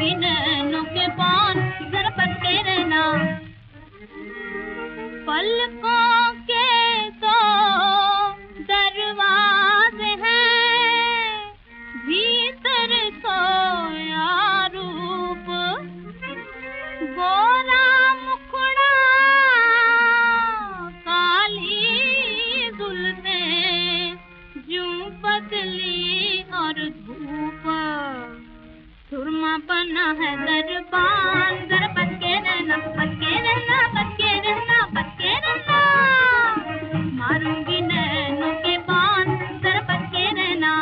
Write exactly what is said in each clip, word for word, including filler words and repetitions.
मारूंगी नैनों के बाण जरा बच के रहना। पलकों के तो दरवाजे हैं, भीतर सोया रूप गोरा मुखड़ा काली जुल्फें जूं पतली और धूप सुरमा बना है दरबान जरा बच के रहना बच के रहना बच के रहना बच के रहना। मारूंगी नैनों के बाण जरा बच के रहना।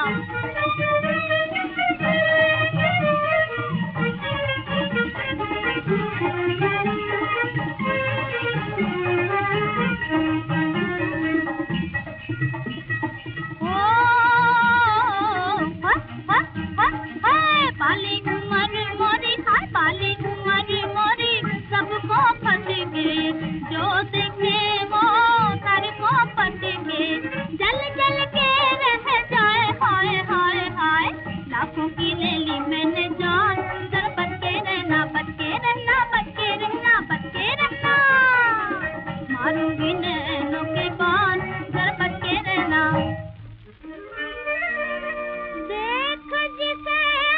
बाली उमर मोरी हाय बाली उमर मोरी सबको फटके जो देखे वो सर को पटके जल जल के रह जाए हाय हाय हाय। लाखों की ले ली मैंने जान जरा बच के रहना बच के रहना बच के रहना बच के रहना। मारूंगी नैनों के बाण जरा बच के रहना। देख जिसे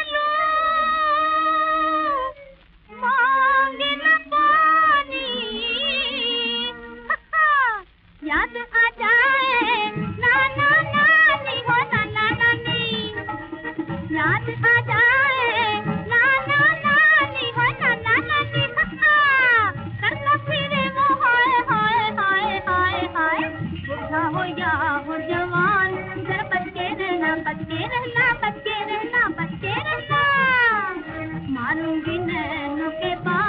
याद आ जाए नाना नानी हो नाना नानी, याद आ जाए नाना नानी हो नाना नानी। करता फिरे वो हाय हाय हाय हाय हाय। बूढ़ा हो या हो जवान जरा बच के रहना बच के रहना बच के रहना बच के रहना। मारूंगी नैनों के बाण